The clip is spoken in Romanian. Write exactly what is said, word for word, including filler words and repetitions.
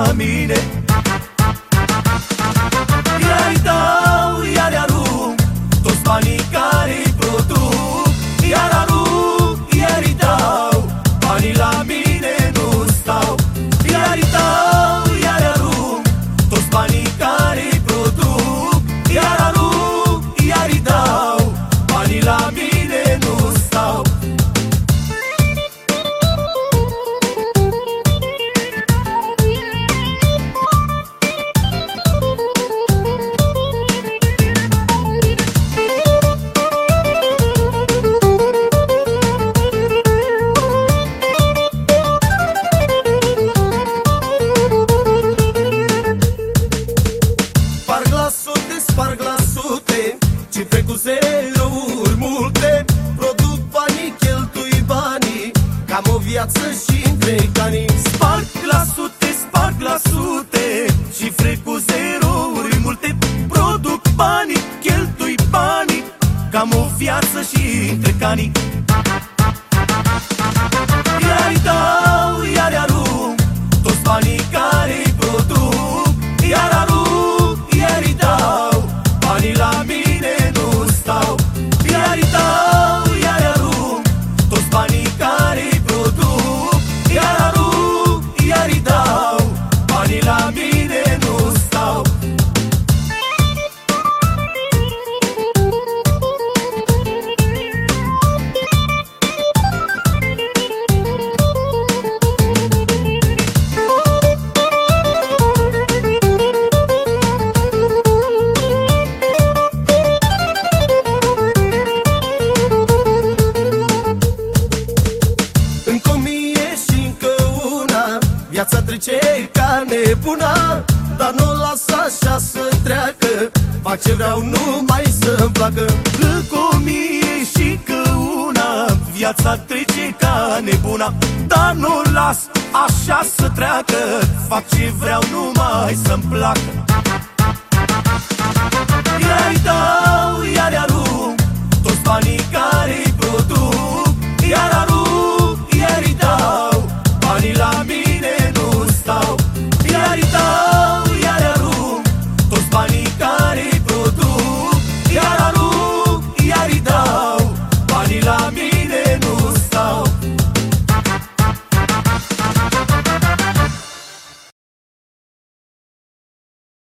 la mine. Iar-i dau, iar-i arunc toți banii care-i produc. Iar arunc, iar-i dau, banii la mine nu stau. Iar-i dau, iar-i arunc toți banii care-i produc. Iar arunc, iar-i dau, banii la mine nu stau. Sparg la sute, sparg la sute, cifre cu zerouri multe. Produc banii, cheltui banii, cam o viață și întreg ani. Sparg la sute, sparg la sute, cifre cu zerouri multe. Produc banii, cheltui banii, cam o viață și întreg ani. Iar-i dau, iar-i arunc toți banii care-i produc. Iar arunc, iar-i dau, banii la mine nu stau. Iar-i dau, iar-i arunc toți banii care-i produc. Iar arunc, iar-i dau, banii la mine nu stau. Încă o mie și încă una, viața trece ca nebuna. Dar nu o las așa să treacă, fac ce vreau numai să-mi placă. Încă o mie și încă una, viața trece ca nebuna. Dar nu o las așa să treacă, fac ce vreau numai să-mi placă. Iar-i dau,